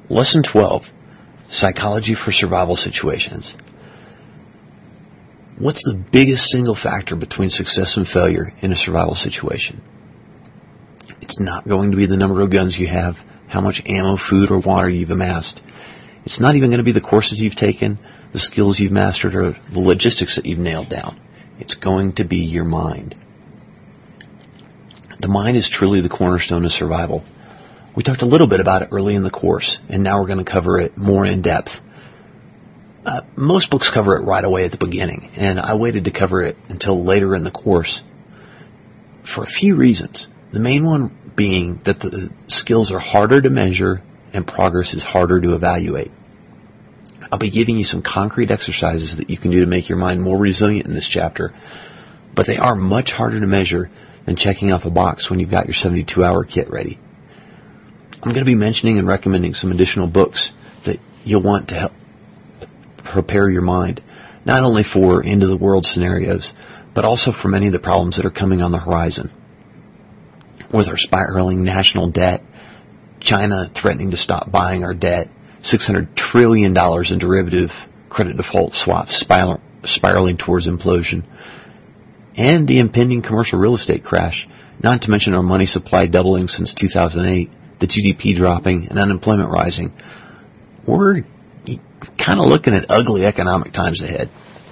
Lesson 12, Psychology for Survival Situations. What's the biggest single factor between success and failure in a survival situation? It's not going to be the number of guns you have, how much ammo, food, or water you've amassed. It's not even going to be the courses you've taken, the skills you've mastered, or the logistics that you've nailed down. It's going to be your mind. The mind is truly the cornerstone of survival. We talked a little bit about it early in the course, and now we're going to cover it more in depth. Most books cover it right away at the beginning, and I waited to cover it until later in the course for a few reasons. The main one being that the skills are harder to measure and progress is harder to evaluate. I'll be giving you some concrete exercises that you can do to make your mind more resilient in this chapter, but they are much harder to measure than checking off a box when you've got your 72-hour kit ready. I'm going to be mentioning and recommending some additional books that you'll want to help prepare your mind, not only for end-of-the-world scenarios, but also for many of the problems that are coming on the horizon. With our spiraling national debt, China threatening to stop buying our debt, $600 trillion in derivative credit default swaps spiraling towards implosion, and the impending commercial real estate crash, not to mention our money supply doubling since 2008, the GDP dropping, and unemployment rising. We're kind of looking at ugly economic times ahead.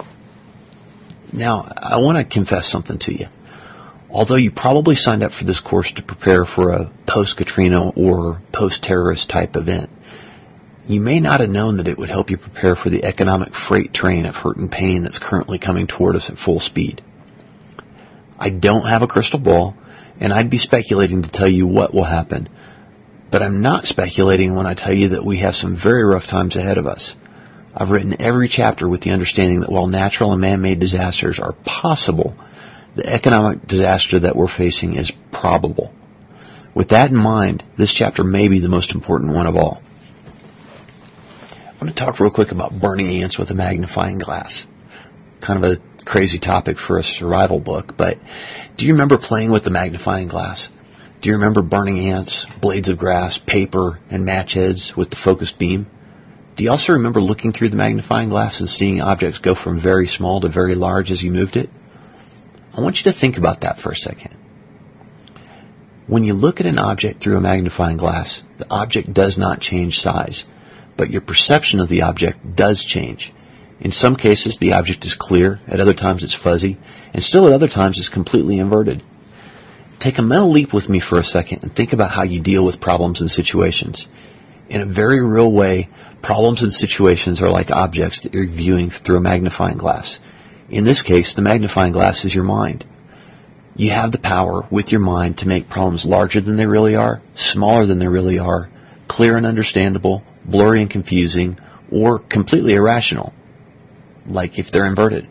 Now, I want to confess something to you. Although you probably signed up for this course to prepare for a post-Katrina or post-terrorist type event, you may not have known that it would help you prepare for the economic freight train of hurt and pain that's currently coming toward us at full speed. I don't have a crystal ball, and I'd be speculating to tell you what will happen. But I'm not speculating when I tell you that we have some very rough times ahead of us. I've written every chapter with the understanding that while natural and man-made disasters are possible, the economic disaster that we're facing is probable. With that in mind, this chapter may be the most important one of all. I want to talk real quick about burning ants with a magnifying glass. Kind of a crazy topic for a survival book, but do you remember playing with the magnifying glass? Do you remember burning ants, blades of grass, paper, and match heads with the focused beam? Do you also remember looking through the magnifying glass and seeing objects go from very small to very large as you moved it? I want you to think about that for a second. When you look at an object through a magnifying glass, the object does not change size, but your perception of the object does change. In some cases, the object is clear, at other times it's fuzzy, and still at other times it's completely inverted. Take a mental leap with me for a second and think about how you deal with problems and situations. In a very real way, problems and situations are like objects that you're viewing through a magnifying glass. In this case, the magnifying glass is your mind. You have the power with your mind to make problems larger than they really are, smaller than they really are, clear and understandable, blurry and confusing, or completely irrational, like if they're inverted.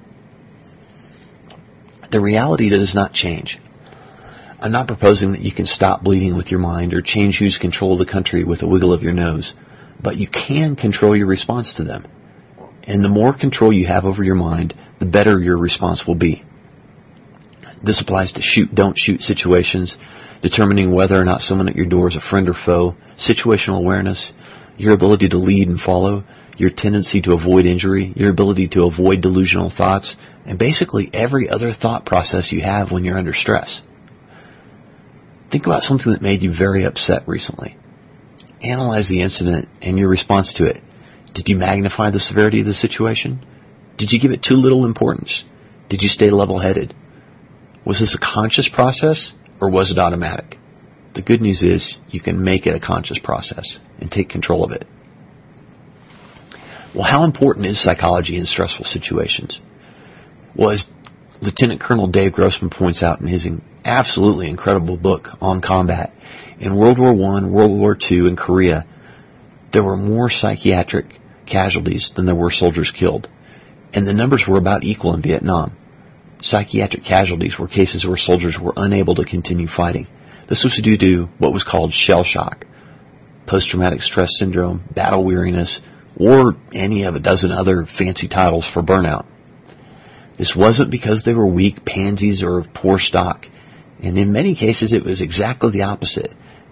The reality does not change. I'm not proposing that you can stop bleeding with your mind or change who's control the country with a wiggle of your nose, but you can control your response to them. And the more control you have over your mind, the better your response will be. This applies to shoot, don't shoot situations, determining whether or not someone at your door is a friend or foe, situational awareness, your ability to lead and follow, your tendency to avoid injury, your ability to avoid delusional thoughts, and basically every other thought process you have when you're under stress. Think about something that made you very upset recently. Analyze the incident and your response to it. Did you magnify the severity of the situation? Did you give it too little importance? Did you stay level-headed? Was this a conscious process or was it automatic? The good news is you can make it a conscious process and take control of it. Well, how important is psychology in stressful situations? Well, as Lieutenant Colonel Dave Grossman points out in his absolutely incredible book on combat, in World War I, World War II, and Korea, there were more psychiatric casualties than there were soldiers killed, and the numbers were about equal in Vietnam. Psychiatric casualties were cases where soldiers were unable to continue fighting. This was due to what was called shell shock, post-traumatic stress syndrome, battle weariness, or any of a dozen other fancy titles for burnout. This wasn't because they were weak pansies or of poor stock, and in many cases it was exactly the opposite.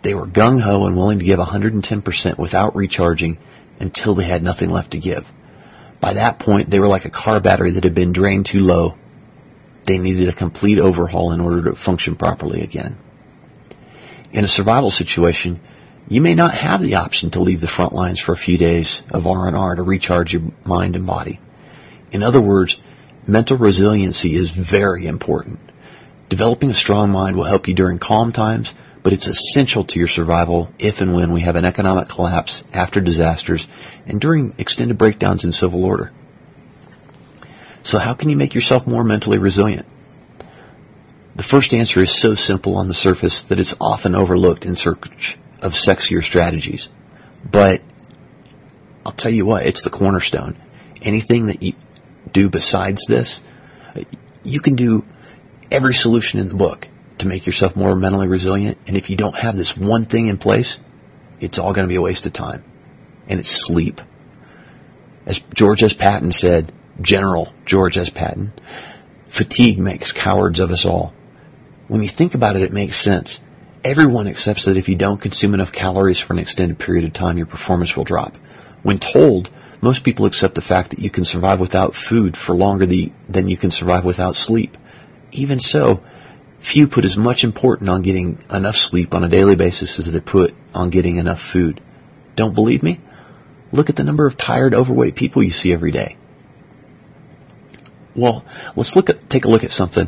They were gung-ho and willing to give 110% without recharging until they had nothing left to give. By that point, they were like a car battery that had been drained too low. They needed a complete overhaul in order to function properly again. In a survival situation, you may not have the option to leave the front lines for a few days of R&R to recharge your mind and body. In other words, mental resiliency is very important. Developing a strong mind will help you during calm times, but it's essential to your survival if and when we have an economic collapse after disasters and during extended breakdowns in civil order. So how can you make yourself more mentally resilient? The first answer is so simple on the surface that it's often overlooked in search of sexier strategies. But I'll tell you what, it's the cornerstone. Anything that you do besides this, you can do every solution in the book to make yourself more mentally resilient. And if you don't have this one thing in place, it's all going to be a waste of time. And it's sleep. As George S. Patton said, General George S. Patton, fatigue makes cowards of us all. When you think about it, it makes sense. Everyone accepts that if you don't consume enough calories for an extended period of time, your performance will drop. When told, most people accept the fact that you can survive without food for longer than you can survive without sleep. Even so, few put as much importance on getting enough sleep on a daily basis as they put on getting enough food. Don't believe me? Look at the number of tired, overweight people you see every day. Well, let's take a look at something.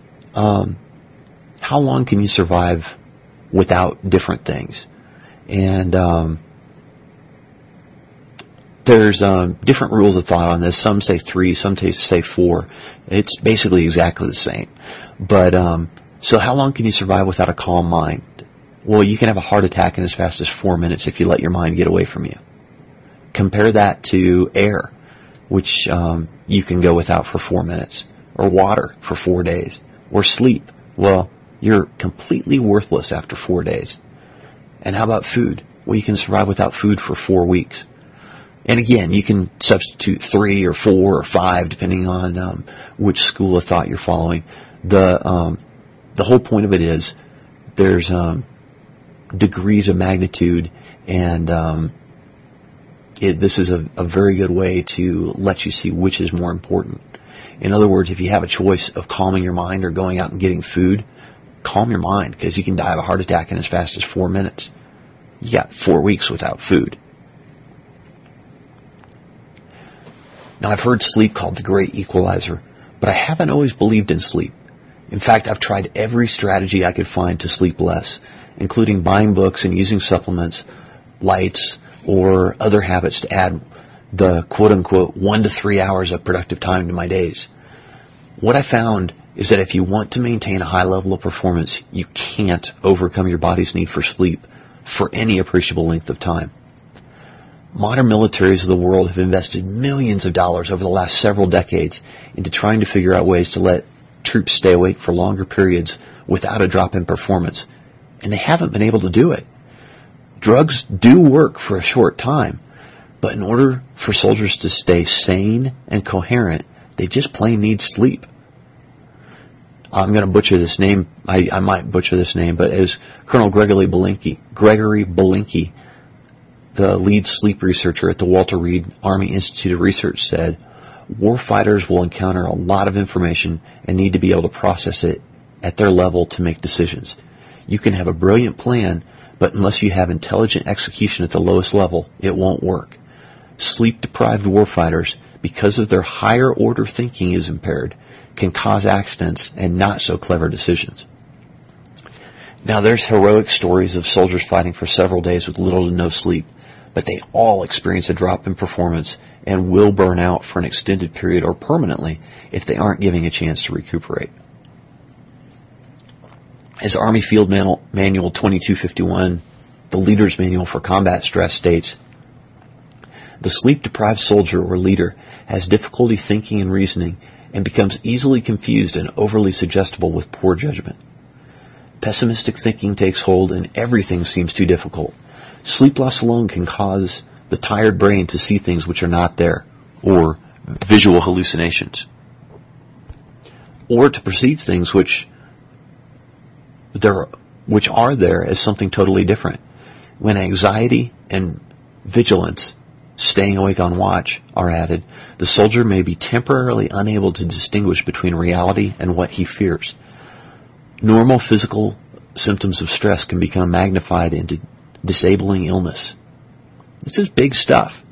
How long can you survive without different things? And there's different rules of thought on this. Some say 3, some say 4. It's basically exactly the same. But so how long can you survive without a calm mind? Well, you can have a heart attack in as fast as 4 minutes if you let your mind get away from you. Compare that to air, which you can go without for 4 minutes, or water for 4 days, or sleep. Well, you're completely worthless after 4 days. And how about food? Well, you can survive without food for 4 weeks. And again, you can substitute 3 or 4 or 5, depending on which school of thought you're following. The whole point of it is there's degrees of magnitude, and this is a very good way to let you see which is more important. In other words, if you have a choice of calming your mind or going out and getting food, calm your mind, because you can die of a heart attack in as fast as 4 minutes. You got 4 weeks without food. Now, I've heard sleep called the great equalizer, but I haven't always believed in sleep. In fact, I've tried every strategy I could find to sleep less, including buying books and using supplements, lights, or other habits to add the quote-unquote 1 to 3 hours of productive time to my days. What I found is that if you want to maintain a high level of performance, you can't overcome your body's need for sleep for any appreciable length of time. Modern militaries of the world have invested millions of dollars over the last several decades into trying to figure out ways to let troops stay awake for longer periods without a drop in performance, and they haven't been able to do it. Drugs do work for a short time, but in order for soldiers to stay sane and coherent, they just plain need sleep. I'm going to butcher this name. I might butcher this name, but as Colonel Gregory Belinkie, the lead sleep researcher at the Walter Reed Army Institute of Research, said, warfighters will encounter a lot of information and need to be able to process it at their level to make decisions. You can have a brilliant plan, but unless you have intelligent execution at the lowest level, it won't work. Sleep-deprived warfighters, because of their higher order thinking is impaired, can cause accidents and not so clever decisions. Now, there's heroic stories of soldiers fighting for several days with little to no sleep, but they all experience a drop in performance and will burn out for an extended period or permanently if they aren't given a chance to recuperate. As Army Field Manual 2251, the Leader's Manual for Combat Stress, states, the sleep-deprived soldier or leader has difficulty thinking and reasoning and becomes easily confused and overly suggestible with poor judgment. Pessimistic thinking takes hold and everything seems too difficult. Sleep loss alone can cause the tired brain to see things which are not there, or visual hallucinations, or to perceive things which they're which are there as something totally different. When anxiety and vigilance, staying awake on watch, are added, the soldier may be temporarily unable to distinguish between reality and what he fears. Normal physical symptoms of stress can become magnified into disabling illness. This is big stuff.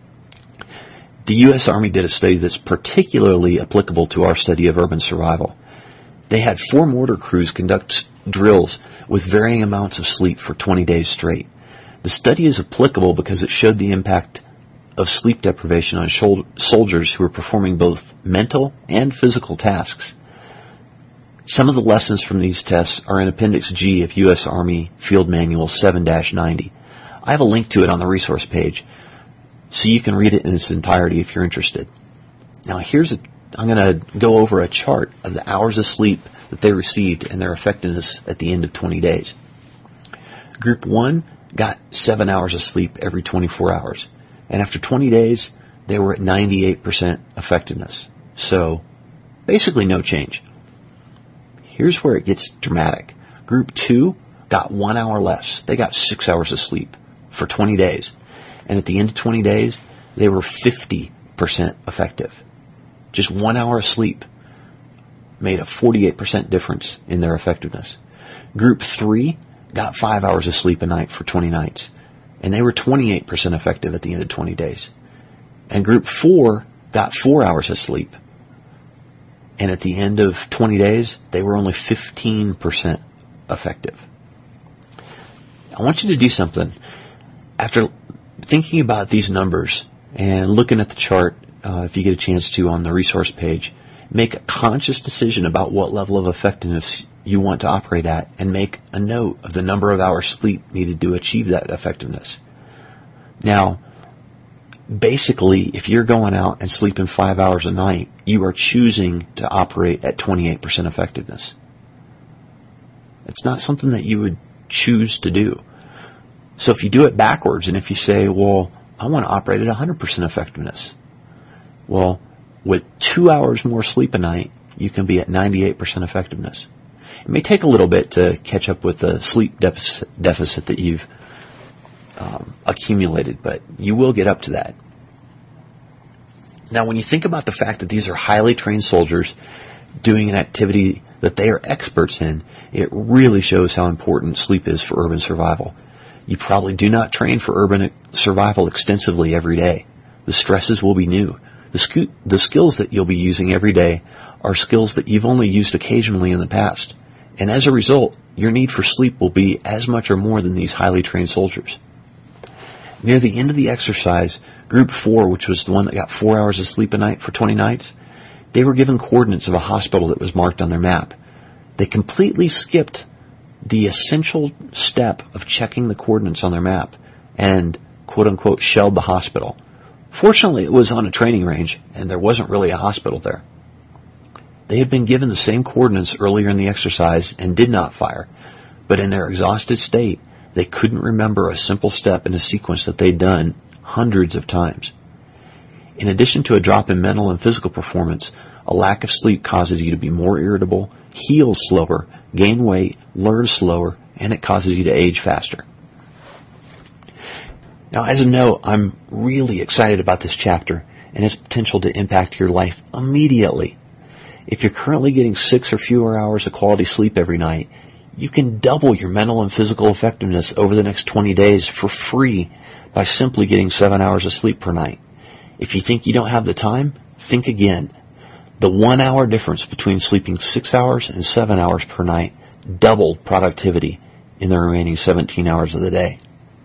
The U.S. Army did a study that's particularly applicable to our study of urban survival. They had 4 mortar crews conduct drills with varying amounts of sleep for 20 days straight. The study is applicable because it showed the impact of sleep deprivation on soldiers who were performing both mental and physical tasks. Some of the lessons from these tests are in Appendix G of U.S. Army Field Manual 7-90. I have a link to it on the resource page, so you can read it in its entirety if you're interested. Now I'm going to go over a chart of the hours of sleep that they received and their effectiveness at the end of 20 days. Group 1 got 7 hours of sleep every 24 hours. And after 20 days, they were at 98% effectiveness. So, basically no change. Here's where it gets dramatic. Group 2 got 1 hour less. They got 6 hours of sleep for 20 days. And at the end of 20 days, they were 50% effective. Just 1 hour of sleep made a 48% difference in their effectiveness. Group 3 got 5 hours of sleep a night for 20 nights. And they were 28% effective at the end of 20 days. And Group 4 got 4 hours of sleep. And at the end of 20 days, they were only 15% effective. I want you to do something. After thinking about these numbers and looking at the chart, if you get a chance to on the resource page, make a conscious decision about what level of effectiveness you want to operate at, and make a note of the number of hours sleep needed to achieve that effectiveness. Now, basically, if you're going out and sleeping 5 hours a night, you are choosing to operate at 28% effectiveness. It's not something that you would choose to do. So if you do it backwards, and if you say, well, I want to operate at 100% effectiveness, well, with 2 hours more sleep a night, you can be at 98% effectiveness. It may take a little bit to catch up with the sleep deficit that you've accumulated, but you will get up to that. Now, when you think about the fact that these are highly trained soldiers doing an activity that they are experts in, it really shows how important sleep is for urban survival. You probably do not train for urban survival extensively every day. The stresses will be new. The skills that you'll be using every day are skills that you've only used occasionally in the past. And as a result, your need for sleep will be as much or more than these highly trained soldiers. Near the end of the exercise, Group 4, which was the one that got 4 hours of sleep a night for 20 nights, they were given coordinates of a hospital that was marked on their map. They completely skipped the essential step of checking the coordinates on their map and, quote-unquote, shelled the hospital. Fortunately, it was on a training range, and there wasn't really a hospital there. They had been given the same coordinates earlier in the exercise and did not fire, but in their exhausted state, they couldn't remember a simple step in a sequence that they'd done hundreds of times. In addition to a drop in mental and physical performance, a lack of sleep causes you to be more irritable, heal slower, gain weight, learn slower, and it causes you to age faster. Now, as a note, I'm really excited about this chapter and its potential to impact your life immediately. If you're currently getting 6 or fewer hours of quality sleep every night, you can double your mental and physical effectiveness over the next 20 days for free by simply getting 7 hours of sleep per night. If you think you don't have the time, think again. The 1 hour difference between sleeping 6 hours and 7 hours per night doubled productivity in the remaining 17 hours of the day.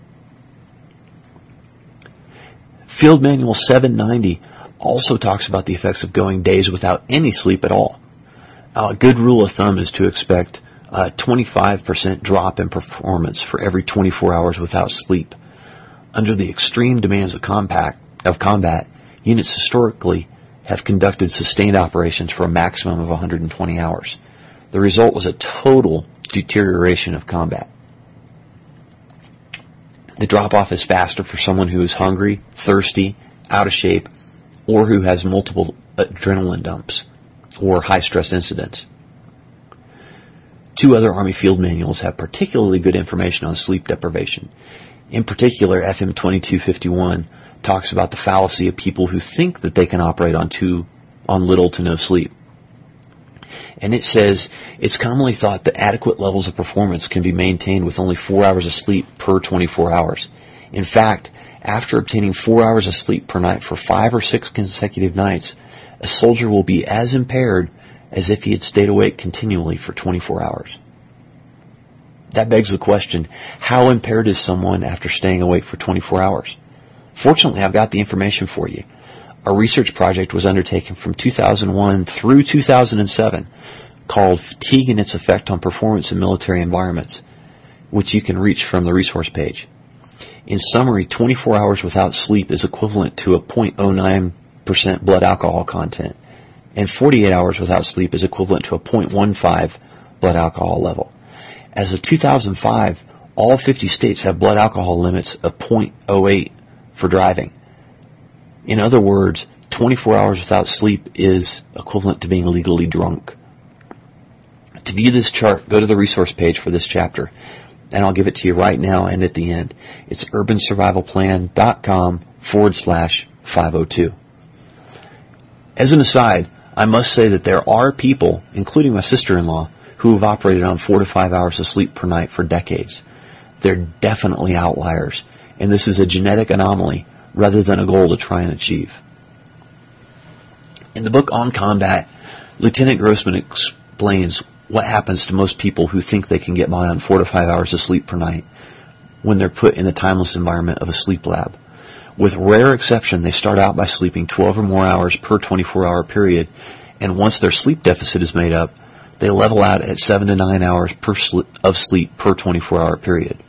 Field Manual 790 also talks about the effects of going days without any sleep at all. A good rule of thumb is to expect a 25% drop in performance for every 24 hours without sleep. Under the extreme demands of combat, units historically have conducted sustained operations for a maximum of 120 hours. The result was a total deterioration of combat. The drop-off is faster for someone who is hungry, thirsty, out of shape, or who has multiple adrenaline dumps or high-stress incidents. Two other Army field manuals have particularly good information on sleep deprivation. In particular, FM 2251 talks about the fallacy of people who think that they can operate on little to no sleep. And it says, it's commonly thought that adequate levels of performance can be maintained with only 4 hours of sleep per 24 hours. In fact, after obtaining 4 hours of sleep per night for 5 or 6 consecutive nights, a soldier will be as impaired as if he had stayed awake continually for 24 hours. That begs the question, how impaired is someone after staying awake for 24 hours? Fortunately, I've got the information for you. A research project was undertaken from 2001 through 2007 called Fatigue and Its Effect on Performance in Military Environments, which you can reach from the resource page. In summary, 24 hours without sleep is equivalent to a 0.09% blood alcohol content, and 48 hours without sleep is equivalent to a 0.15 blood alcohol level. As of 2005, all 50 states have blood alcohol limits of 0.08 for driving. In other words, 24 hours without sleep is equivalent to being legally drunk. To view this chart, go to the resource page for this chapter, and I'll give it to you right now and at the end. It's urbansurvivalplan.com/502. As an aside, I must say that there are people, including my sister-in-law, who have operated on 4 to 5 hours of sleep per night for decades. They're definitely outliers, and this is a genetic anomaly rather than a goal to try and achieve. In the book On Combat, Lieutenant Grossman explains what happens to most people who think they can get by on 4 to 5 hours of sleep per night when they're put in the timeless environment of a sleep lab. With rare exception, they start out by sleeping 12 or more hours per 24-hour period, and once their sleep deficit is made up, they level out at 7 to 9 hours of sleep per 24-hour period.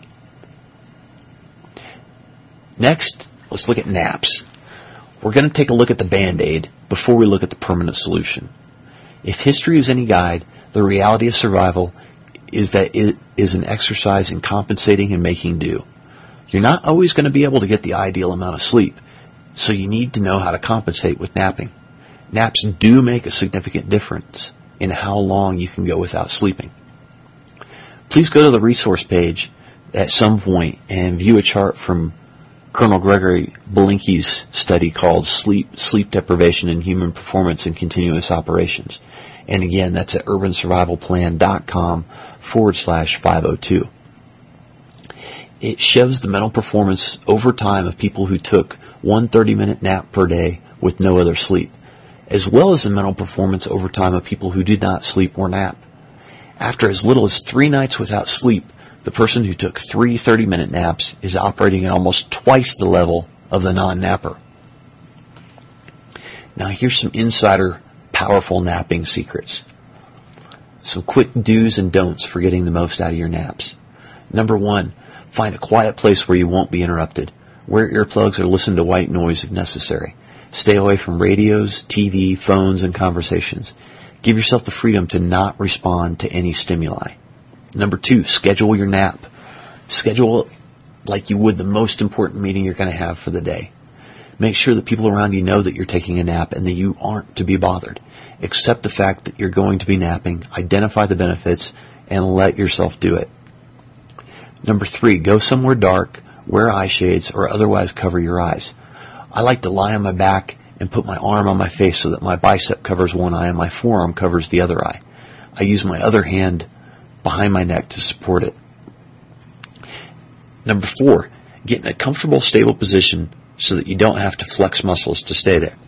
Next, let's look at naps. We're going to take a look at the Band-Aid before we look at the permanent solution. If history is any guide, the reality of survival is that it is an exercise in compensating and making do. You're not always going to be able to get the ideal amount of sleep, so you need to know how to compensate with napping. Naps do make a significant difference in how long you can go without sleeping. Please go to the resource page at some point and view a chart from Colonel Gregory Belinki's study called Sleep Deprivation in Human Performance in Continuous Operations. And again, that's at urbansurvivalplan.com/502. It shows the mental performance over time of people who took one 30-minute nap per day with no other sleep, as well as the mental performance over time of people who did not sleep or nap. After as little as 3 nights without sleep, the person who took 3 30-minute naps is operating at almost twice the level of the non-napper. Now here's some insider powerful napping secrets. Some quick do's and don'ts for getting the most out of your naps. Number 1, find a quiet place where you won't be interrupted. Wear earplugs or listen to white noise if necessary. Stay away from radios, TV, phones, and conversations. Give yourself the freedom to not respond to any stimuli. Number 2, schedule your nap. Schedule it like you would the most important meeting you're going to have for the day. Make sure that people around you know that you're taking a nap and that you aren't to be bothered. Accept the fact that you're going to be napping, identify the benefits, and let yourself do it. Number 3, go somewhere dark, wear eye shades, or otherwise cover your eyes. I like to lie on my back and put my arm on my face so that my bicep covers one eye and my forearm covers the other eye. I use my other hand behind my neck to support it. Number 4, get in a comfortable, stable position so that you don't have to flex muscles to stay there.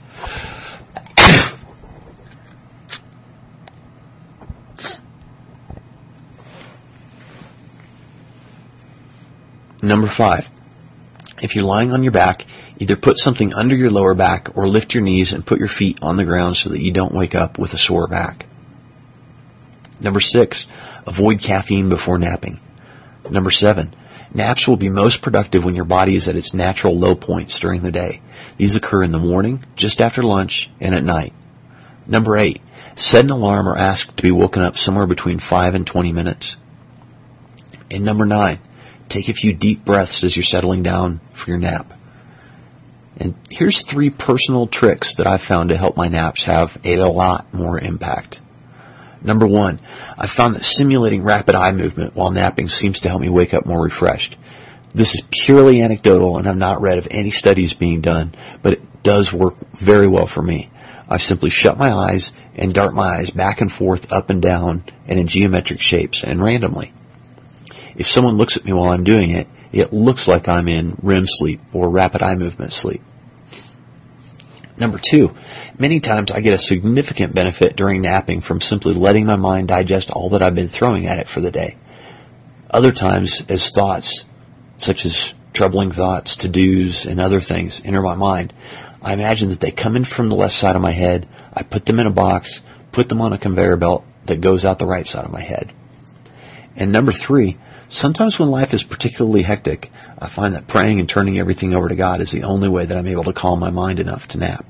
Number 5, if you're lying on your back, either put something under your lower back or lift your knees and put your feet on the ground so that you don't wake up with a sore back. Number 6, avoid caffeine before napping. Number 7, naps will be most productive when your body is at its natural low points during the day. These occur in the morning, just after lunch, and at night. Number 8, set an alarm or ask to be woken up somewhere between 5 and 20 minutes. And number 9, take a few deep breaths as you're settling down for your nap. And here's 3 personal tricks that I've found to help my naps have a lot more impact. Number one, I found that simulating rapid eye movement while napping seems to help me wake up more refreshed. This is purely anecdotal, and I've not read of any studies being done, but it does work very well for me. I simply shut my eyes and dart my eyes back and forth, up and down, and in geometric shapes, and randomly. If someone looks at me while I'm doing it, it looks like I'm in REM sleep or rapid eye movement sleep. Number two, many times I get a significant benefit during napping from simply letting my mind digest all that I've been throwing at it for the day. Other times, as thoughts, such as troubling thoughts, to-dos, and other things enter my mind, I imagine that they come in from the left side of my head, I put them in a box, put them on a conveyor belt that goes out the right side of my head. And number three, sometimes when life is particularly hectic, I find that praying and turning everything over to God is the only way that I'm able to calm my mind enough to nap.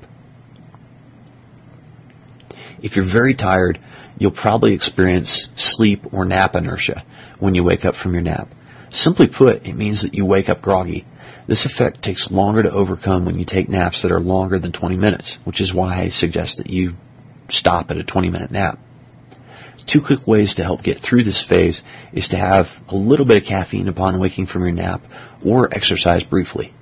If you're very tired, you'll probably experience sleep or nap inertia when you wake up from your nap. Simply put, it means that you wake up groggy. This effect takes longer to overcome when you take naps that are longer than 20 minutes, which is why I suggest that you stop at a 20-minute nap. Two quick ways to help get through this phase is to have a little bit of caffeine upon waking from your nap or exercise briefly.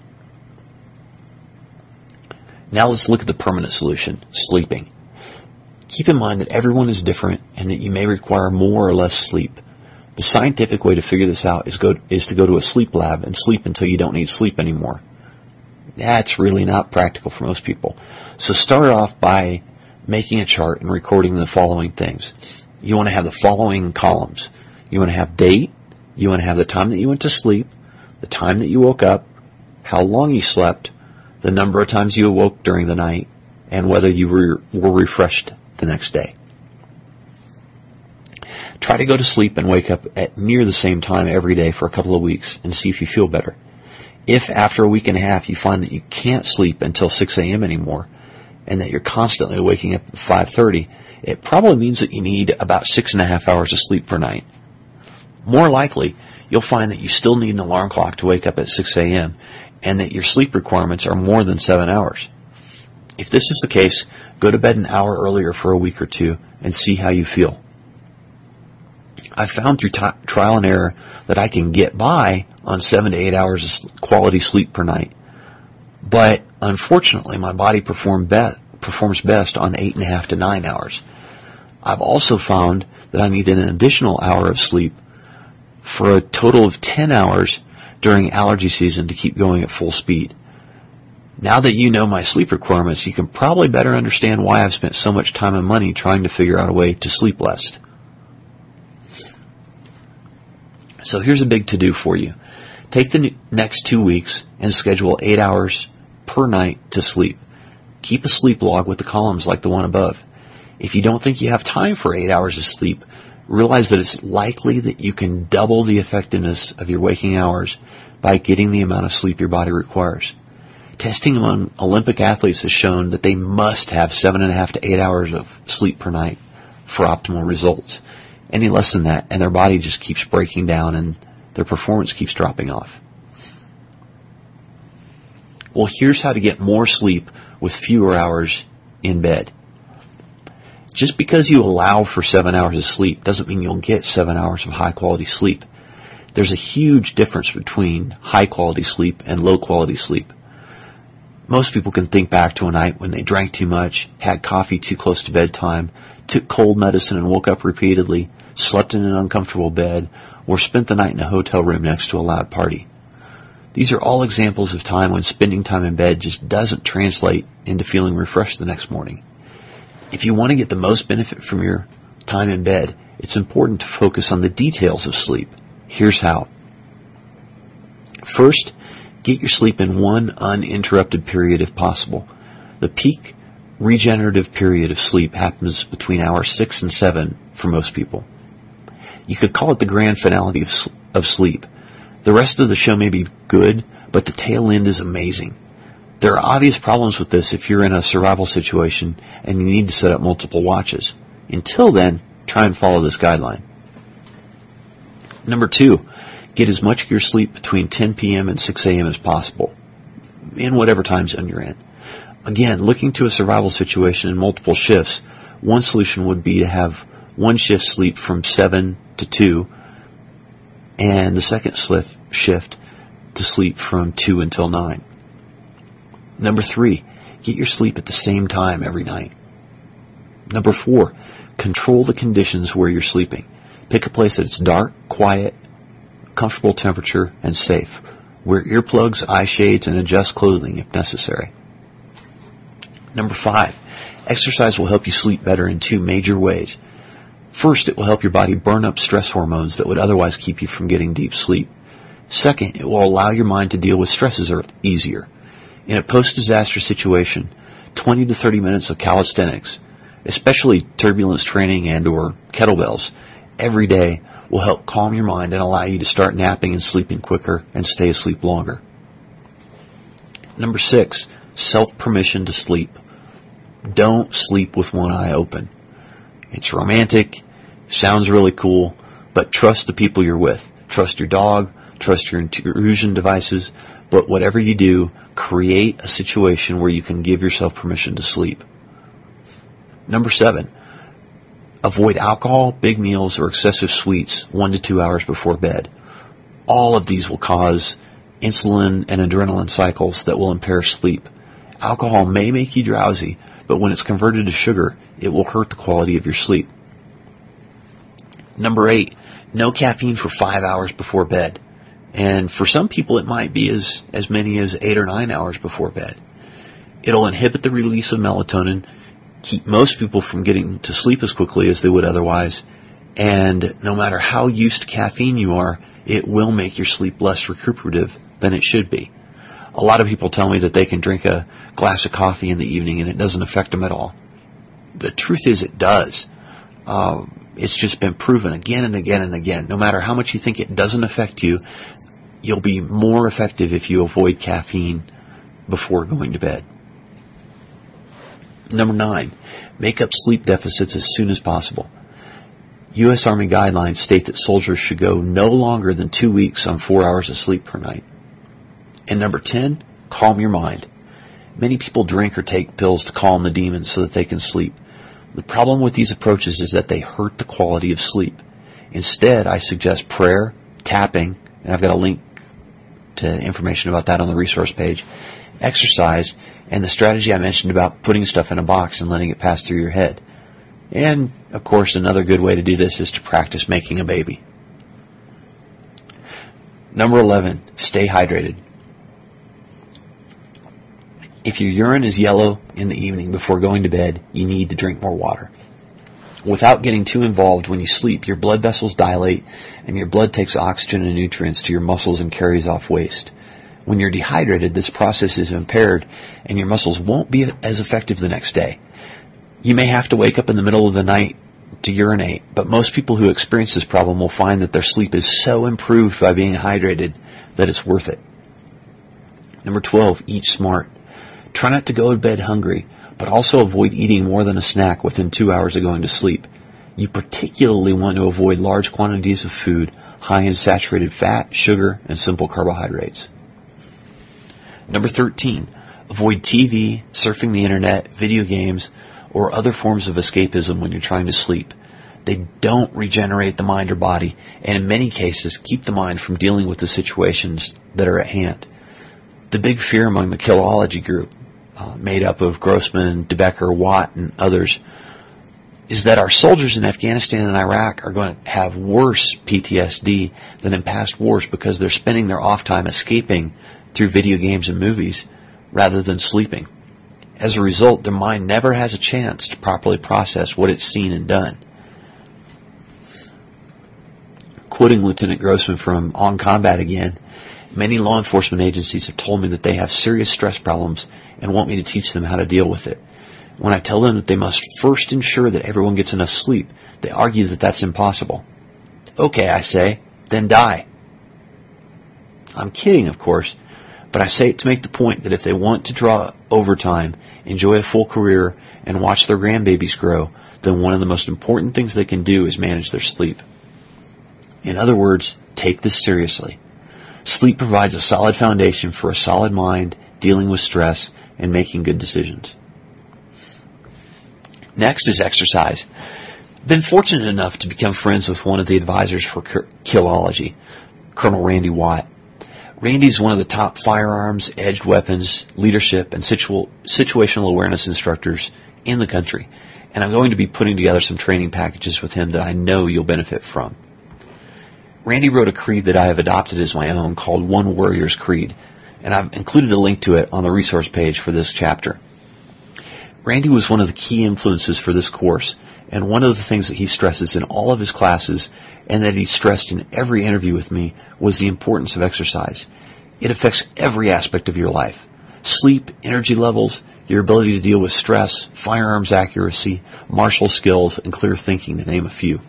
Now let's look at the permanent solution, sleeping. Keep in mind that everyone is different and that you may require more or less sleep. The scientific way to figure this out is to go to a sleep lab and sleep until you don't need sleep anymore. That's really not practical for most people. So start off by making a chart and recording the following things. You want to have the following columns. You want to have date, you want to have the time that you went to sleep, the time that you woke up, how long you slept, the number of times you awoke during the night, and whether you were refreshed the next day. Try to go to sleep and wake up at near the same time every day for a couple of weeks and see if you feel better. If after a week and a half you find that you can't sleep until 6 a.m. anymore and that you're constantly waking up at 5:30, it probably means that you need about 6.5 hours of sleep per night. More likely, you'll find that you still need an alarm clock to wake up at 6 a.m. and that your sleep requirements are more than 7 hours. If this is the case, go to bed an hour earlier for a week or two and see how you feel. I found through trial and error that I can get by on 7 to 8 hours of quality sleep per night. But unfortunately, my body performs best on 8.5 to 9 hours. I've also found that I need an additional hour of sleep for a total of 10 hours during allergy season to keep going at full speed. Now that you know my sleep requirements, you can probably better understand why I've spent so much time and money trying to figure out a way to sleep less. So here's a big to-do for you. Take the next 2 weeks and schedule 8 hours per night to sleep. Keep a sleep log with the columns like the one above. If you don't think you have time for 8 hours of sleep, realize that it's likely that you can double the effectiveness of your waking hours by getting the amount of sleep your body requires. Testing among Olympic athletes has shown that they must have 7.5 to 8 hours of sleep per night for optimal results. Any less than that, and their body just keeps breaking down and their performance keeps dropping off. Well, here's how to get more sleep with fewer hours in bed. Just because you allow for 7 hours of sleep doesn't mean you'll get 7 hours of high-quality sleep. There's a huge difference between high-quality sleep and low-quality sleep. Most people can think back to a night when they drank too much, had coffee too close to bedtime, took cold medicine and woke up repeatedly, slept in an uncomfortable bed, or spent the night in a hotel room next to a loud party. These are all examples of time when spending time in bed just doesn't translate into feeling refreshed the next morning. If you want to get the most benefit from your time in bed, it's important to focus on the details of sleep. Here's how. First, get your sleep in one uninterrupted period if possible. The peak regenerative period of sleep happens between hours 6 and 7 for most people. You could call it the grand finale of sleep. The rest of the show may be good, but the tail end is amazing. There are obvious problems with this if you're in a survival situation and you need to set up multiple watches. Until then, try and follow this guideline. Number 2, get as much of your sleep between 10 p.m. and 6 a.m. as possible, in whatever time zone you're in. Again, looking to a survival situation in multiple shifts, one solution would be to have one shift sleep from 7 to 2, and the second shift to sleep from 2 until 9. Number 3, get your sleep at the same time every night. Number 4, control the conditions where you're sleeping. Pick a place that's dark, quiet, comfortable temperature, and safe. Wear earplugs, eye shades, and adjust clothing if necessary. Number 5, exercise will help you sleep better in 2 major ways. First, it will help your body burn up stress hormones that would otherwise keep you from getting deep sleep. Second, it will allow your mind to deal with stresses easier. In a post-disaster situation, 20 to 30 minutes of calisthenics, especially turbulence training and or kettlebells, every day will help calm your mind and allow you to start napping and sleeping quicker and stay asleep longer. Number 6, self-permission to sleep. Don't sleep with one eye open. It's romantic, sounds really cool, but trust the people you're with. Trust your dog, trust your intrusion devices, but whatever you do, create a situation where you can give yourself permission to sleep. Number 7, avoid alcohol, big meals, or excessive sweets 1 to 2 hours before bed. All of these will cause insulin and adrenaline cycles that will impair sleep. Alcohol may make you drowsy, but when it's converted to sugar, it will hurt the quality of your sleep. Number 8, no caffeine for 5 hours before bed. And for some people, it might be as many as 8 or 9 hours before bed. It'll inhibit the release of melatonin, keep most people from getting to sleep as quickly as they would otherwise, and no matter how used to caffeine you are, it will make your sleep less recuperative than it should be. A lot of people tell me that they can drink a glass of coffee in the evening and it doesn't affect them at all. The truth is it does. It's just been proven again and again and again. No matter how much you think it doesn't affect you, you'll be more effective if you avoid caffeine before going to bed. Number 9, make up sleep deficits as soon as possible. U.S. Army guidelines state that soldiers should go no longer than 2 weeks on 4 hours of sleep per night. And number 10, calm your mind. Many people drink or take pills to calm the demons so that they can sleep. The problem with these approaches is that they hurt the quality of sleep. Instead, I suggest prayer, tapping, and I've got a link to information about that on the resource page, exercise, and the strategy I mentioned about putting stuff in a box and letting it pass through your head. And, of course, another good way to do this is to practice making a baby. Number 11, stay hydrated. If your urine is yellow in the evening before going to bed, you need to drink more water. Without getting too involved, when you sleep, your blood vessels dilate and your blood takes oxygen and nutrients to your muscles and carries off waste. When you're dehydrated, this process is impaired and your muscles won't be as effective the next day. You may have to wake up in the middle of the night to urinate, but most people who experience this problem will find that their sleep is so improved by being hydrated that it's worth it. Number 12, eat smart. Try not to go to bed hungry, but also avoid eating more than a snack within 2 hours of going to sleep. You particularly want to avoid large quantities of food high in saturated fat, sugar, and simple carbohydrates. Number 13, avoid TV, surfing the internet, video games, or other forms of escapism when you're trying to sleep. They don't regenerate the mind or body, and in many cases keep the mind from dealing with the situations that are at hand. The big fear among the Killology group, made up of Grossman, DeBecker, Watt, and others, is that our soldiers in Afghanistan and Iraq are going to have worse PTSD than in past wars because they're spending their off time escaping through video games and movies rather than sleeping. As a result, their mind never has a chance to properly process what it's seen and done. Quoting Lieutenant Grossman from On Combat again, many law enforcement agencies have told me that they have serious stress problems and want me to teach them how to deal with it. When I tell them that they must first ensure that everyone gets enough sleep, they argue that that's impossible. Okay, I say, then die. I'm kidding, of course, but I say it to make the point that if they want to draw overtime, enjoy a full career, and watch their grandbabies grow, then one of the most important things they can do is manage their sleep. In other words, take this seriously. Sleep provides a solid foundation for a solid mind, dealing with stress, and making good decisions. Next is exercise. been fortunate enough to become friends with one of the advisors for Killology, Colonel Randy Watt. Randy's one of the top firearms, edged weapons, leadership, and situational awareness instructors in the country, and I'm going to be putting together some training packages with him that I know you'll benefit from. Randy wrote a creed that I have adopted as my own called One Warrior's Creed, and I've included a link to it on the resource page for this chapter. Randy was one of the key influences for this course, and one of the things that he stresses in all of his classes and that he stressed in every interview with me was the importance of exercise. It affects every aspect of your life. Sleep, energy levels, your ability to deal with stress, firearms accuracy, martial skills, and clear thinking, to name a few.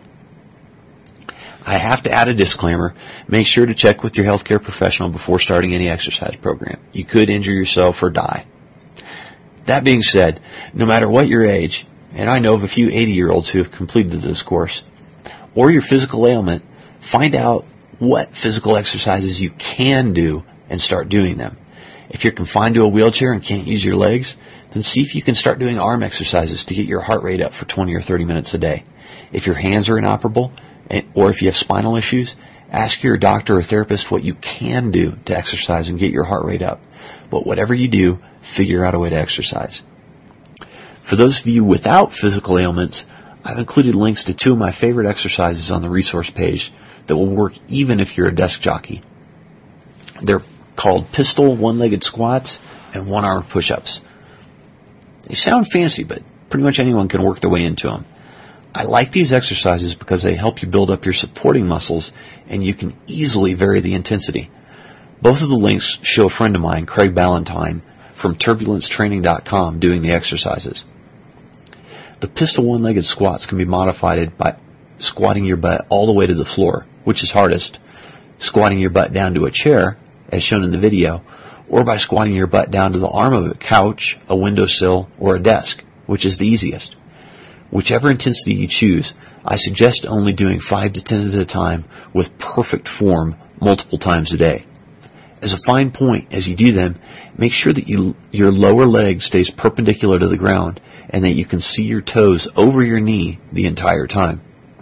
I have to add a disclaimer. Make sure to check with your healthcare professional before starting any exercise program. You could injure yourself or die. That being said, no matter what your age, and I know of a few 80-year-olds who have completed this course, or your physical ailment, find out what physical exercises you can do and start doing them. If you're confined to a wheelchair and can't use your legs, then see if you can start doing arm exercises to get your heart rate up for 20 or 30 minutes a day. If your hands are inoperable, or if you have spinal issues, ask your doctor or therapist what you can do to exercise and get your heart rate up. But whatever you do, figure out a way to exercise. For those of you without physical ailments, I've included links to two of my favorite exercises on the resource page that will work even if you're a desk jockey. They're called pistol one-legged squats and one-arm push-ups. They sound fancy, but pretty much anyone can work their way into them. I like these exercises because they help you build up your supporting muscles and you can easily vary the intensity. Both of the links show a friend of mine, Craig Ballantyne, from turbulencetraining.com doing the exercises. The pistol one-legged squats can be modified by squatting your butt all the way to the floor, which is hardest, squatting your butt down to a chair, as shown in the video, or by squatting your butt down to the arm of a couch, a windowsill, or a desk, which is the easiest. Whichever intensity you choose, I suggest only doing 5 to 10 at a time with perfect form multiple times a day. As a fine point, as you do them, make sure that your lower leg stays perpendicular to the ground and that you can see your toes over your knee the entire time.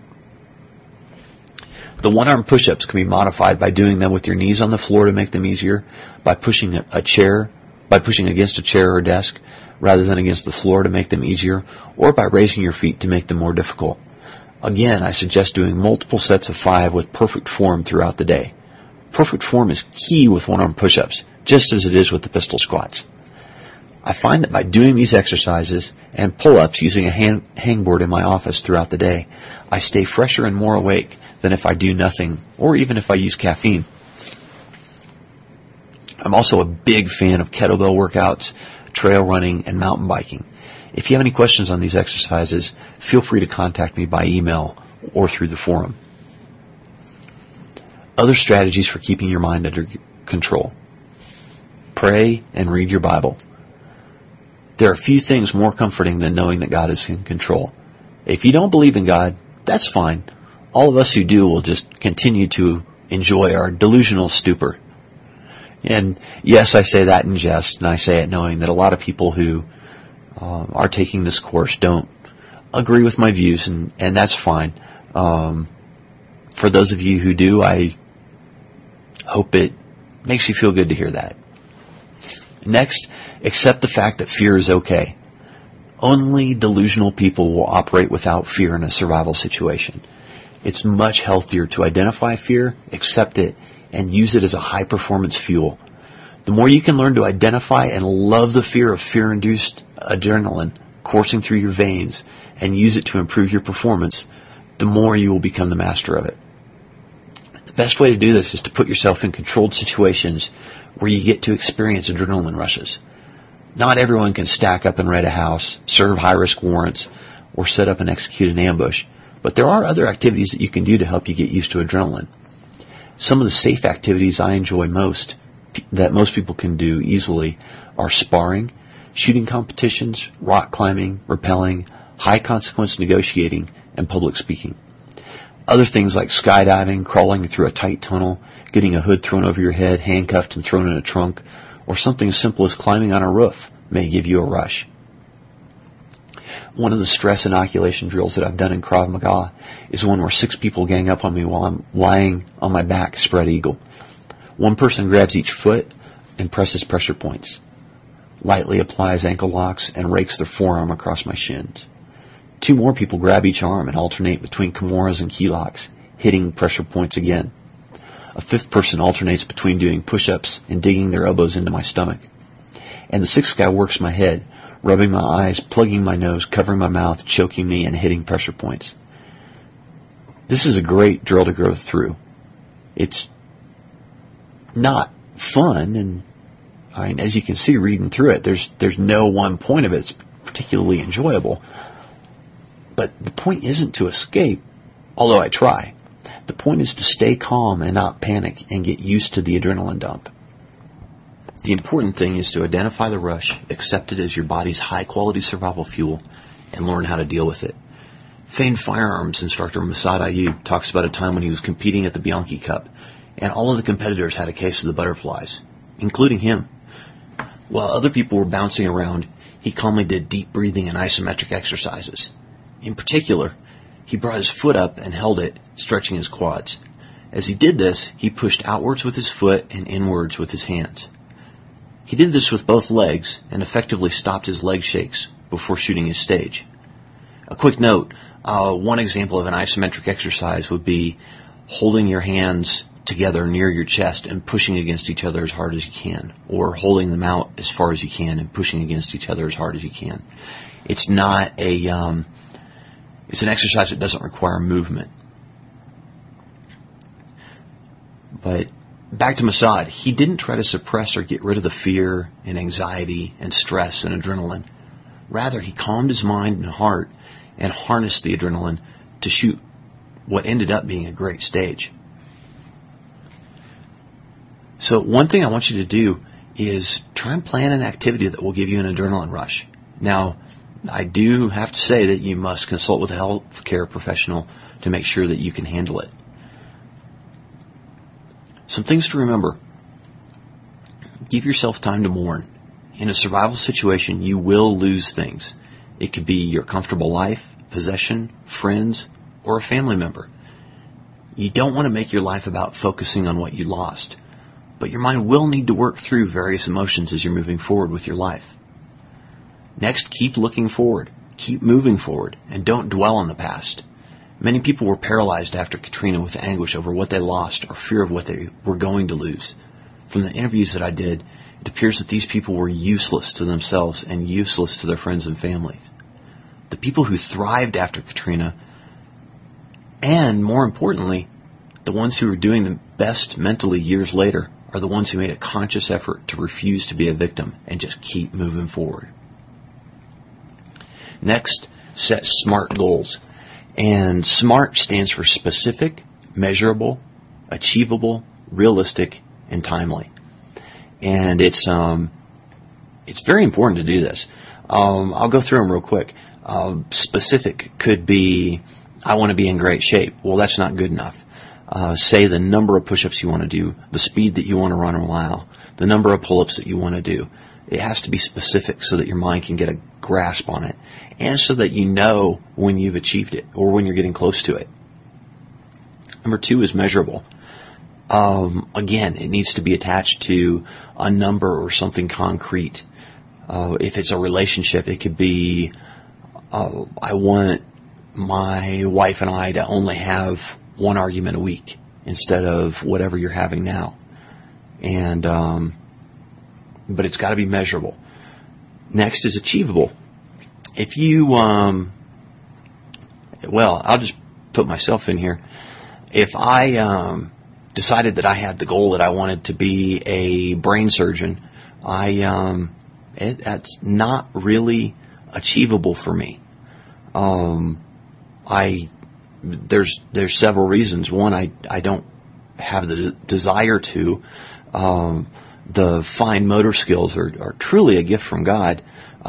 The one-arm push-ups can be modified by doing them with your knees on the floor to make them easier, by pushing against a chair or desk rather than against the floor to make them easier, or by raising your feet to make them more difficult. Again, I suggest doing multiple sets of 5 with perfect form throughout the day. Perfect form is key with one-arm push-ups, just as it is with the pistol squats. I find that by doing these exercises and pull-ups using a hangboard in my office throughout the day, I stay fresher and more awake than if I do nothing, or even if I use caffeine. I'm also a big fan of kettlebell workouts, trail running, and mountain biking. If you have any questions on these exercises, feel free to contact me by email or through the forum. Other strategies for keeping your mind under control. Pray and read your Bible. There are few things more comforting than knowing that God is in control. If you don't believe in God, that's fine. All of us who do will just continue to enjoy our delusional stupor. And yes, I say that in jest, and I say it knowing that a lot of people who are taking this course don't agree with my views, and that's fine. For those of you who do, I hope it makes you feel good to hear that. Next, accept the fact that fear is okay. Only delusional people will operate without fear in a survival situation. It's much healthier to identify fear, accept it, and use it as a high-performance fuel. The more you can learn to identify and love the fear of fear-induced adrenaline coursing through your veins and use it to improve your performance, the more you will become the master of it. The best way to do this is to put yourself in controlled situations where you get to experience adrenaline rushes. Not everyone can stack up and raid a house, serve high-risk warrants, or set up and execute an ambush, but there are other activities that you can do to help you get used to adrenaline. Some of the safe activities I enjoy most, that most people can do easily, are sparring, shooting competitions, rock climbing, rappelling, high-consequence negotiating, and public speaking. Other things like skydiving, crawling through a tight tunnel, getting a hood thrown over your head, handcuffed and thrown in a trunk, or something as simple as climbing on a roof may give you a rush. One of the stress inoculation drills that I've done in Krav Maga is one where 6 people gang up on me while I'm lying on my back, spread eagle. One person grabs each foot and presses pressure points, lightly applies ankle locks, and rakes their forearm across my shins. 2 more people grab each arm and alternate between kimuras and key locks, hitting pressure points again. A 5th person alternates between doing push-ups and digging their elbows into my stomach. And the 6th guy works my head, rubbing my eyes, plugging my nose, covering my mouth, choking me, and hitting pressure points. This is a great drill to go through. It's not fun, and as you can see reading through it, there's no one point of it that's particularly enjoyable. But the point isn't to escape, although I try. The point is to stay calm and not panic and get used to the adrenaline dump. The important thing is to identify the rush, accept it as your body's high-quality survival fuel, and learn how to deal with it. Famed firearms instructor Masad Ayub talks about a time when he was competing at the Bianchi Cup, and all of the competitors had a case of the butterflies, including him. While other people were bouncing around, he calmly did deep breathing and isometric exercises. In particular, he brought his foot up and held it, stretching his quads. As he did this, he pushed outwards with his foot and inwards with his hands. He did this with both legs and effectively stopped his leg shakes before shooting his stage. A quick note, one example of an isometric exercise would be holding your hands together near your chest and pushing against each other as hard as you can, or holding them out as far as you can and pushing against each other as hard as you can. It's not it's an exercise that doesn't require movement. But back to Masad, he didn't try to suppress or get rid of the fear and anxiety and stress and adrenaline. Rather, he calmed his mind and heart and harnessed the adrenaline to shoot what ended up being a great stage. So one thing I want you to do is try and plan an activity that will give you an adrenaline rush. Now, I do have to say that you must consult with a healthcare professional to make sure that you can handle it. Some things to remember. Give yourself time to mourn. In a survival situation, you will lose things. It could be your comfortable life, possession, friends, or a family member. You don't want to make your life about focusing on what you lost, but your mind will need to work through various emotions as you're moving forward with your life. Next, keep looking forward, keep moving forward, and don't dwell on the past. Many people were paralyzed after Katrina with anguish over what they lost or fear of what they were going to lose. From the interviews that I did, it appears that these people were useless to themselves and useless to their friends and families. The people who thrived after Katrina, and more importantly, the ones who were doing the best mentally years later, are the ones who made a conscious effort to refuse to be a victim and just keep moving forward. Next, set SMART goals. And SMART stands for specific, measurable, achievable, realistic, and timely. And it's very important to do this. I'll go through them real quick. Specific could be, I want to be in great shape. Well, that's not good enough. Say the number of push-ups you want to do, the speed that you want to run a mile, the number of pull-ups that you want to do. It has to be specific so that your mind can get a grasp on it, and so that you know when you've achieved it or when you're getting close to it. Number 2 is measurable. Again, it needs to be attached to a number or something concrete. If it's a relationship, it could be, I want my wife and I to only have one argument a week instead of whatever you're having now. And, but it's got to be measurable. Next is achievable. If you, well, I'll just put myself in here. If I decided that I had the goal that I wanted to be a brain surgeon, that's not really achievable for me. There's several reasons. One, I don't have the desire to. The fine motor skills are truly a gift from God.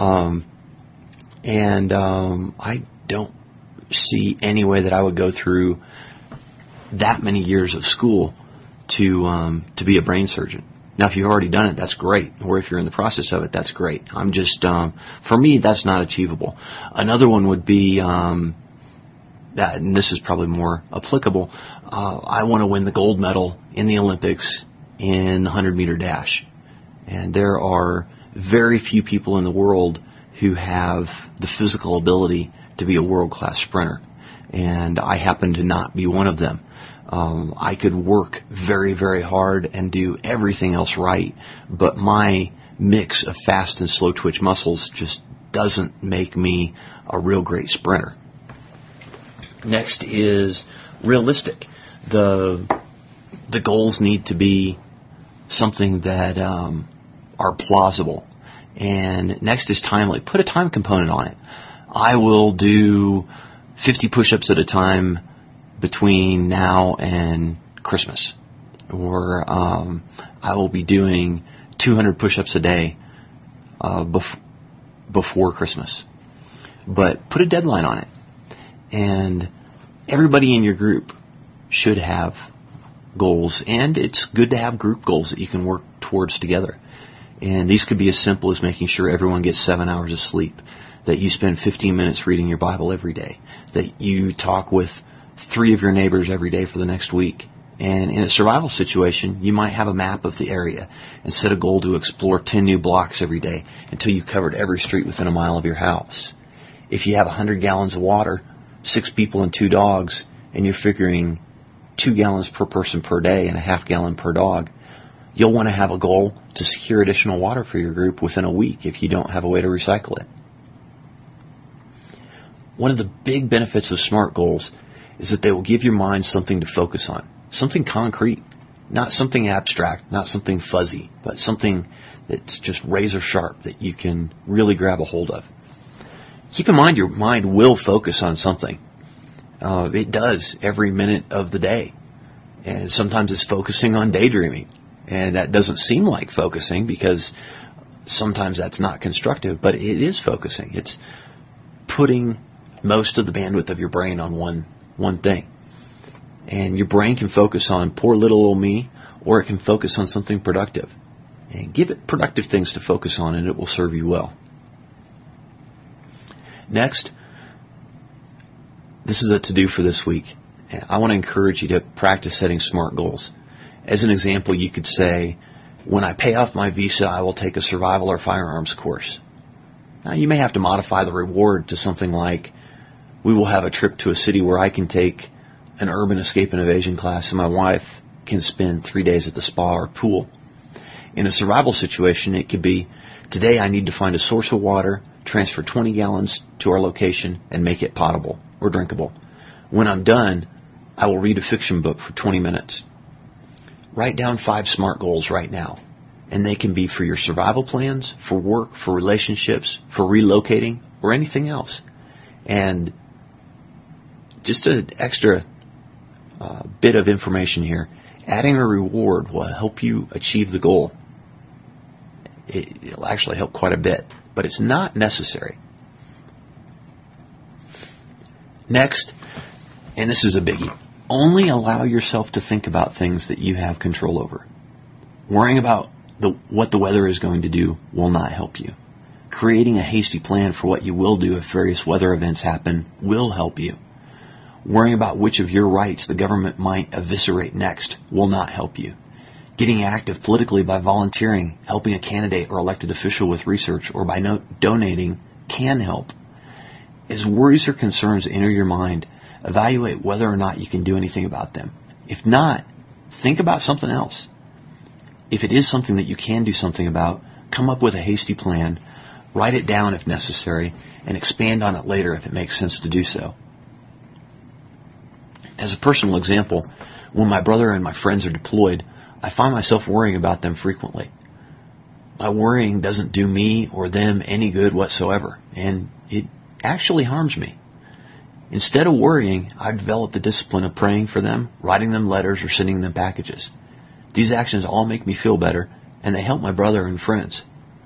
And I don't see any way that I would go through that many years of school to be a brain surgeon. Now, if you've already done it, that's great. Or if you're in the process of it, that's great. I'm just, for me, that's not achievable. Another one would be, and this is probably more applicable, I want to win the gold medal in the Olympics in the 100-meter dash. And there are very few people in the world who have the physical ability to be a world-class sprinter. And I happen to not be one of them. I could work very, very hard and do everything else right, but my mix of fast and slow twitch muscles just doesn't make me a real great sprinter. Next is realistic. The goals need to be something that are plausible. And next is timely. Put a time component on it. I will do 50 push-ups at a time between now and Christmas. Or I will be doing 200 push-ups a day before Christmas. But put a deadline on it. And everybody in your group should have goals. And it's good to have group goals that you can work towards together. And these could be as simple as making sure everyone gets 7 hours of sleep, that you spend 15 minutes reading your Bible every day, that you talk with 3 of your neighbors every day for the next week. And in a survival situation, you might have a map of the area and set a goal to explore 10 new blocks every day until you've covered every street within a mile of your house. If you have 100 gallons of water, 6 people and 2 dogs, and you're figuring 2 gallons per person per day and a half gallon per dog, you'll want to have a goal to secure additional water for your group within a week if you don't have a way to recycle it. One of the big benefits of SMART goals is that they will give your mind something to focus on, something concrete, not something abstract, not something fuzzy, but something that's just razor sharp that you can really grab a hold of. Keep in mind your mind will focus on something. It does every minute of the day. And sometimes it's focusing on daydreaming. And that doesn't seem like focusing because sometimes that's not constructive, but it is focusing. It's putting most of the bandwidth of your brain on one thing. And your brain can focus on poor little old me, or it can focus on something productive. And give it productive things to focus on, and it will serve you well. Next, this is a to-do for this week. I want to encourage you to practice setting SMART goals. As an example, you could say, when I pay off my visa, I will take a survival or firearms course. Now, you may have to modify the reward to something like, we will have a trip to a city where I can take an urban escape and evasion class and my wife can spend 3 days at the spa or pool. In a survival situation, it could be, today I need to find a source of water, transfer 20 gallons to our location, and make it potable or drinkable. When I'm done, I will read a fiction book for 20 minutes. Write down 5 SMART goals right now, and they can be for your survival plans, for work, for relationships, for relocating, or anything else. And just an extra bit of information here, adding a reward will help you achieve the goal. It'll actually help quite a bit, but it's not necessary. Next, and this is a biggie, only allow yourself to think about things that you have control over. Worrying about what the weather is going to do will not help you. Creating a hasty plan for what you will do if various weather events happen will help you. Worrying about which of your rights the government might eviscerate next will not help you. Getting active politically by volunteering, helping a candidate or elected official with research, or by donating can help. As worries or concerns enter your mind, evaluate whether or not you can do anything about them. If not, think about something else. If it is something that you can do something about, come up with a hasty plan, write it down if necessary, and expand on it later if it makes sense to do so. As a personal example, when my brother and my friends are deployed, I find myself worrying about them frequently. My worrying doesn't do me or them any good whatsoever, and it actually harms me. Instead of worrying, I've developed the discipline of praying for them, writing them letters, or sending them packages. These actions all make me feel better, and they help my brother and friends.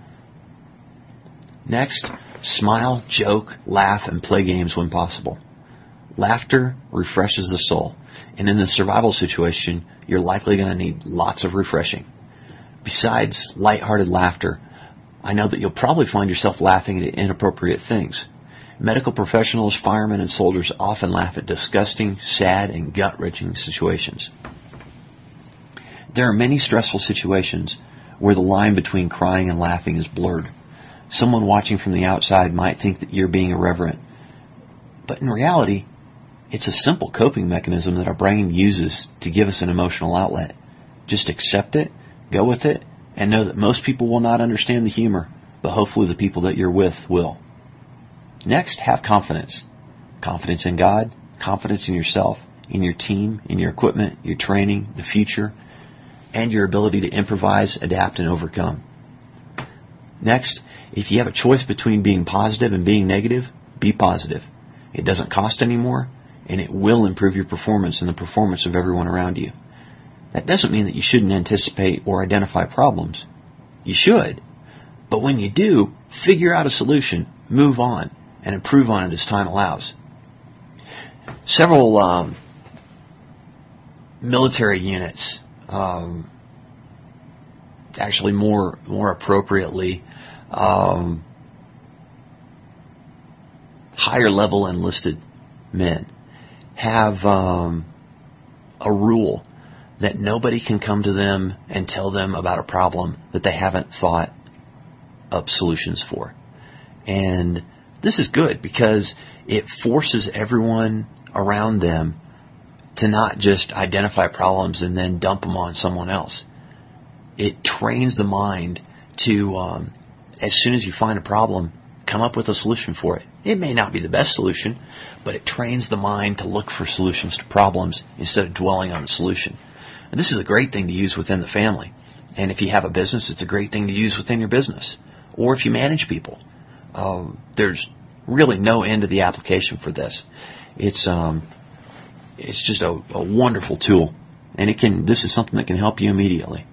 Next, smile, joke, laugh, and play games when possible. Laughter refreshes the soul, and in a survival situation, you're likely going to need lots of refreshing. Besides lighthearted laughter, I know that you'll probably find yourself laughing at inappropriate things. Medical professionals, firemen, and soldiers often laugh at disgusting, sad, and gut-wrenching situations. There are many stressful situations where the line between crying and laughing is blurred. Someone watching from the outside might think that you're being irreverent, but in reality, it's a simple coping mechanism that our brain uses to give us an emotional outlet. Just accept it, go with it, and know that most people will not understand the humor, but hopefully the people that you're with will. Next, have confidence. Confidence in God, confidence in yourself, in your team, in your equipment, your training, the future, and your ability to improvise, adapt, and overcome. Next, if you have a choice between being positive and being negative, be positive. It doesn't cost any more, and it will improve your performance and the performance of everyone around you. That doesn't mean that you shouldn't anticipate or identify problems. You should. But when you do, figure out a solution, move on, and improve on it as time allows. Several military units, actually more appropriately, higher level enlisted men have a rule that nobody can come to them and tell them about a problem that they haven't thought up solutions for. And this is good because it forces everyone around them to not just identify problems and then dump them on someone else. It trains the mind to, as soon as you find a problem, come up with a solution for it. It may not be the best solution, but it trains the mind to look for solutions to problems instead of dwelling on the solution. And this is a great thing to use within the family. And if you have a business, it's a great thing to use within your business. Or if you manage people, there's really no end to the application for this. It's just a wonderful tool, and this is something that can help you immediately.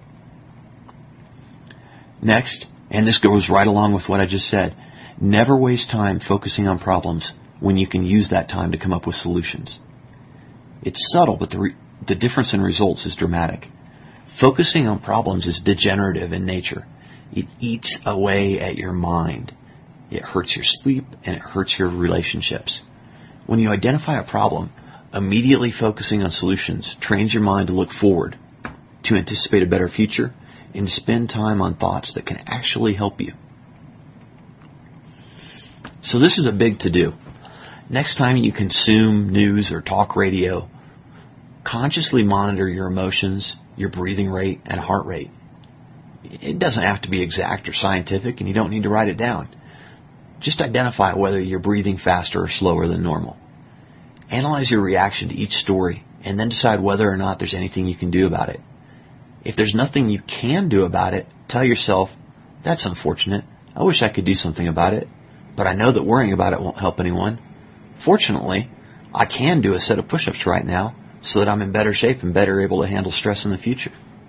Next, and this goes right along with what I just said, never waste time focusing on problems when you can use that time to come up with solutions. It's subtle, but the difference in results is dramatic. Focusing on problems is degenerative in nature. It eats away at your mind. It hurts your sleep, and it hurts your relationships. When you identify a problem, immediately focusing on solutions trains your mind to look forward, to anticipate a better future, and to spend time on thoughts that can actually help you. So this is a big to-do. Next time you consume news or talk radio, consciously monitor your emotions, your breathing rate, and heart rate. It doesn't have to be exact or scientific, and you don't need to write it down. Just identify whether you're breathing faster or slower than normal. Analyze your reaction to each story, and then decide whether or not there's anything you can do about it. If there's nothing you can do about it, tell yourself, that's unfortunate. I wish I could do something about it, but I know that worrying about it won't help anyone. Fortunately, I can do a set of push-ups right now so that I'm in better shape and better able to handle stress in the future.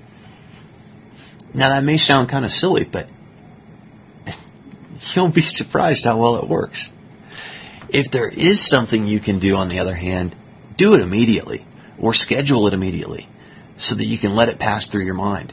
Now that may sound kind of silly, but you'll be surprised how well it works. If there is something you can do, on the other hand, do it immediately or schedule it immediately so that you can let it pass through your mind.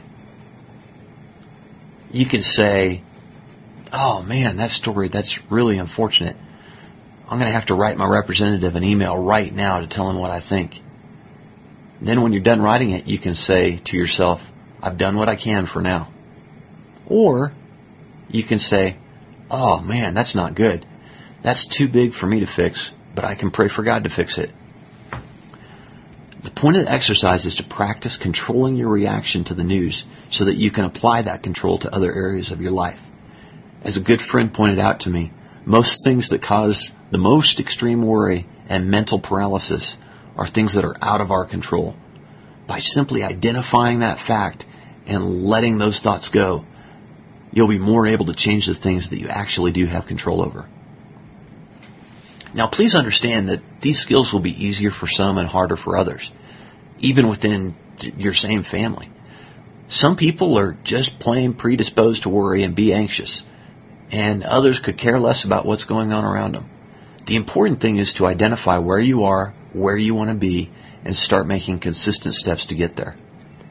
You can say, oh man, that story, that's really unfortunate. I'm going to have to write my representative an email right now to tell him what I think. Then when you're done writing it, you can say to yourself, I've done what I can for now. Or you can say, oh man, that's not good. That's too big for me to fix, but I can pray for God to fix it. The point of the exercise is to practice controlling your reaction to the news so that you can apply that control to other areas of your life. As a good friend pointed out to me, most things that cause the most extreme worry and mental paralysis are things that are out of our control. By simply identifying that fact and letting those thoughts go, you'll be more able to change the things that you actually do have control over. Now, please understand that these skills will be easier for some and harder for others, even within your same family. Some people are just plain predisposed to worry and be anxious, and others could care less about what's going on around them. The important thing is to identify where you are, where you want to be, and start making consistent steps to get there.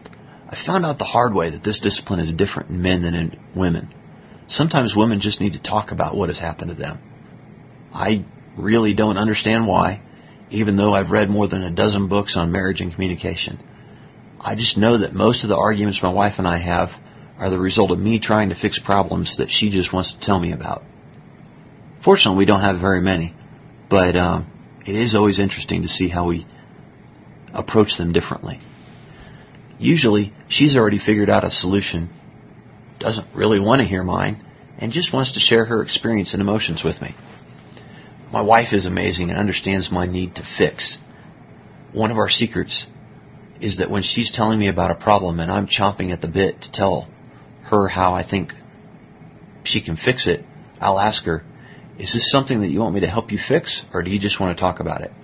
I found out the hard way that this discipline is different in men than in women. Sometimes women just need to talk about what has happened to them. I really don't understand why, even though I've read more than a dozen books on marriage and communication. I just know that most of the arguments my wife and I have are the result of me trying to fix problems that she just wants to tell me about. Fortunately, we don't have very many, but it is always interesting to see how we approach them differently. Usually, she's already figured out a solution, doesn't really want to hear mine, and just wants to share her experience and emotions with me. My wife is amazing and understands my need to fix. One of our secrets is that when she's telling me about a problem and I'm chomping at the bit to tell her how I think she can fix it, I'll ask her, is this something that you want me to help you fix, or do you just want to talk about it?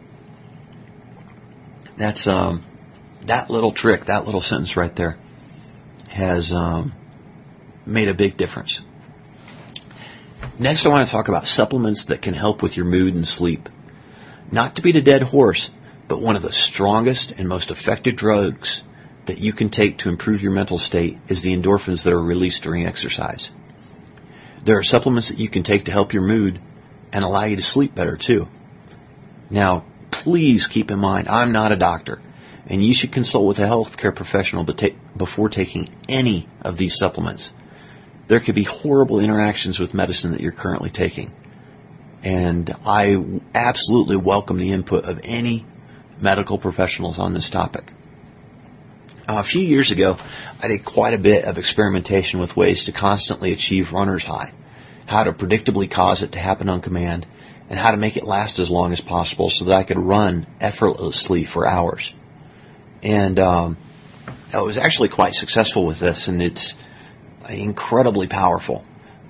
That's that little trick, that little sentence right there has made a big difference. Next, I want to talk about supplements that can help with your mood and sleep. Not to beat a dead horse, but one of the strongest and most effective drugs that you can take to improve your mental state is the endorphins that are released during exercise. There are supplements that you can take to help your mood and allow you to sleep better too. Now, please keep in mind, I'm not a doctor, and you should consult with a healthcare professional before taking any of these supplements. There could be horrible interactions with medicine that you're currently taking, and I absolutely welcome the input of any medical professionals on this topic. A few years ago, I did quite a bit of experimentation with ways to constantly achieve runner's high, how to predictably cause it to happen on command, and how to make it last as long as possible so that I could run effortlessly for hours. And I was actually quite successful with this, and it's incredibly powerful.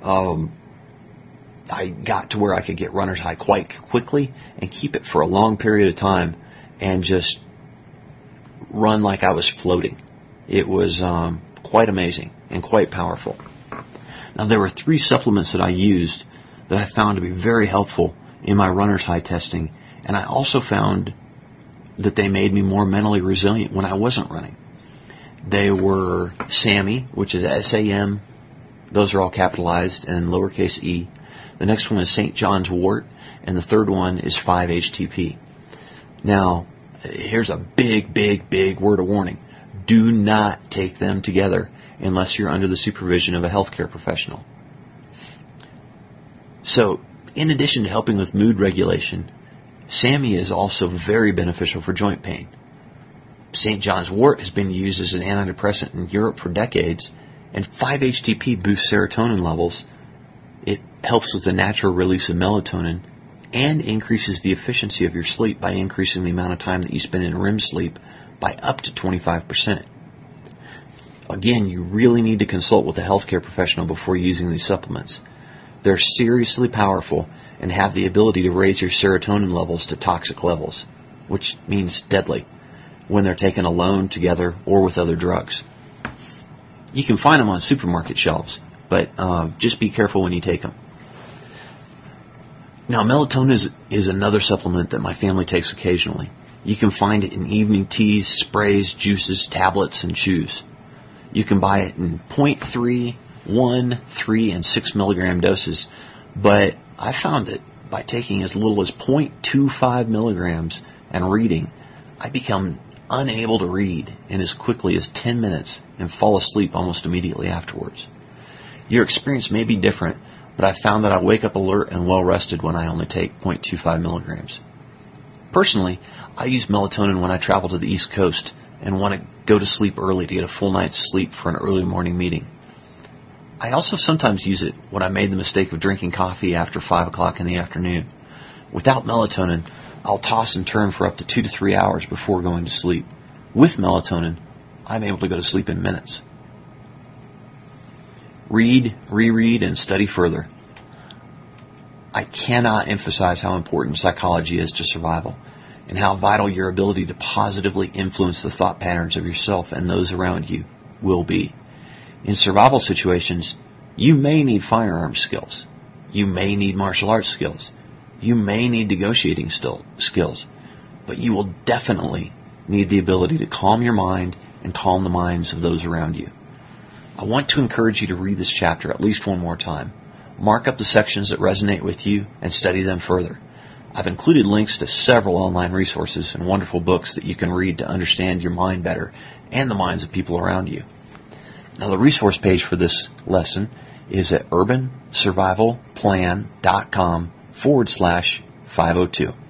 I got to where I could get runner's high quite quickly and keep it for a long period of time and just run like I was floating. It was quite amazing and quite powerful. Now, there were 3 supplements that I used that I found to be very helpful in my runner's high testing, and I also found that they made me more mentally resilient when I wasn't running. They were SAMe, which is S-A-M. Those are all capitalized and lowercase e. The next one is St. John's wort, and the third one is 5-HTP. Now, here's a big, big, big word of warning. Do not take them together unless you're under the supervision of a healthcare professional. So, in addition to helping with mood regulation, SAMe is also very beneficial for joint pain. St. John's wort has been used as an antidepressant in Europe for decades, and 5-HTP boosts serotonin levels. It helps with the natural release of melatonin and increases the efficiency of your sleep by increasing the amount of time that you spend in REM sleep by up to 25%. Again, you really need to consult with a healthcare professional before using these supplements. They're seriously powerful and have the ability to raise your serotonin levels to toxic levels, which means deadly, when they're taken alone, together, or with other drugs. You can find them on supermarket shelves, but just be careful when you take them. Now, melatonin is another supplement that my family takes occasionally. You can find it in evening teas, sprays, juices, tablets, and chews. You can buy it in 0.3, 1, 3, and 6 milligram doses, but I found that by taking as little as 0.25 milligrams and reading, I become unable to read in as quickly as 10 minutes and fall asleep almost immediately afterwards. Your experience may be different, but I found that I wake up alert and well-rested when I only take 0.25 milligrams. Personally, I use melatonin when I travel to the East Coast and want to go to sleep early to get a full night's sleep for an early morning meeting. I also sometimes use it when I made the mistake of drinking coffee after 5 o'clock in the afternoon. Without melatonin, I'll toss and turn for up to 2 to 3 hours before going to sleep. With melatonin, I'm able to go to sleep in minutes. Read, reread, and study further. I cannot emphasize how important psychology is to survival and how vital your ability to positively influence the thought patterns of yourself and those around you will be. In survival situations, you may need firearm skills. You may need martial arts skills. You may need negotiating skills. But you will definitely need the ability to calm your mind and calm the minds of those around you. I want to encourage you to read this chapter at least one more time. Mark up the sections that resonate with you and study them further. I've included links to several online resources and wonderful books that you can read to understand your mind better and the minds of people around you. Now, the resource page for this lesson is at urbansurvivalplan.com/502.